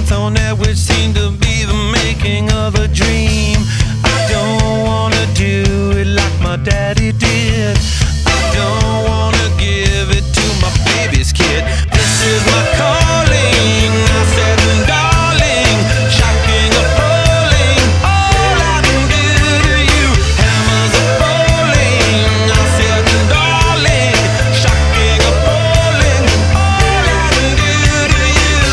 path on that which seemed to be the making of a dream. I don't wanna do it like my daddy did. I don't wanna give it to my baby's kid. This is my calling, I said, darling, shocking, appalling. All I can do to you, hammers are falling. I said, darling, shocking, appalling. All I can do to you.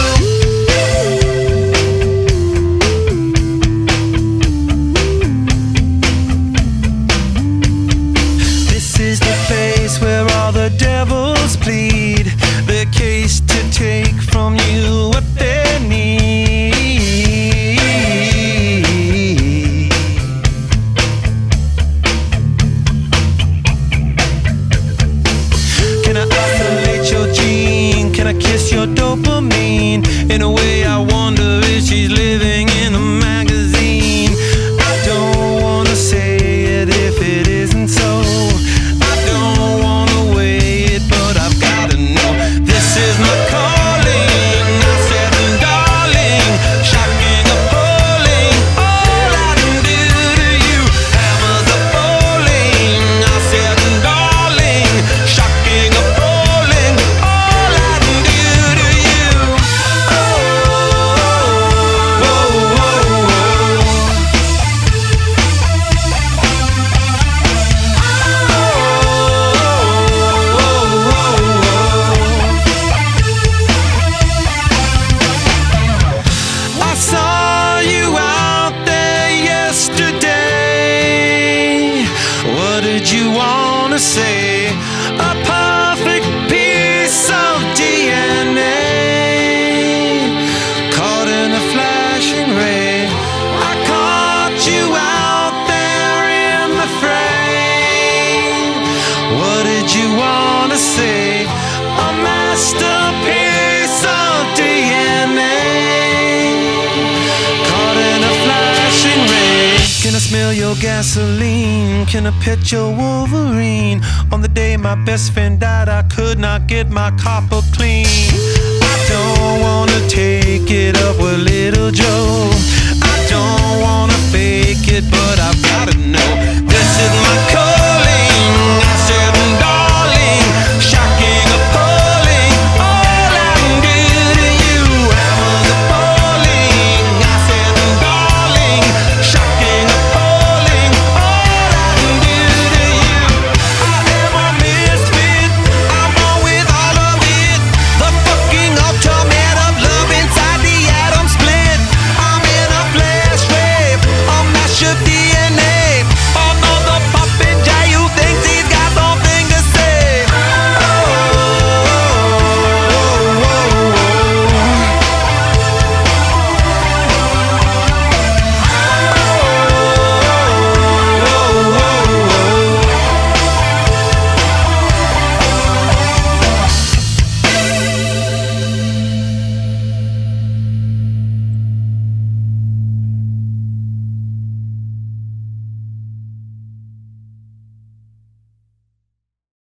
This is the place where all the devils plead the case to take from you what they need. Can I isolate your gene? Can I kiss your dopamine? In a way I wonder if she's living in a magazine. I don't wanna say it if it isn't so. I don't wanna weigh it, but I've gotta know. This is my calling, I said, darling, shocking, appalling. All I can do to you, hammers are falling. I said, darling, shocking, appalling. All I can do to you. Oh, oh, oh, oh. I saw you out there yesterday. What did you wanna say? A perfect piece of DNA caught in a flashing ray. I caught you out there in the frame. What did you wanna say? A masterpiece of DNA caught in a flashing ray. Can I smell your gasoline? Can I pet your Wolverine? On the day my best friend died, I could not get my copper clean. I don't wanna take it up with little Joe. I don't wanna fake it, but I've gotta know.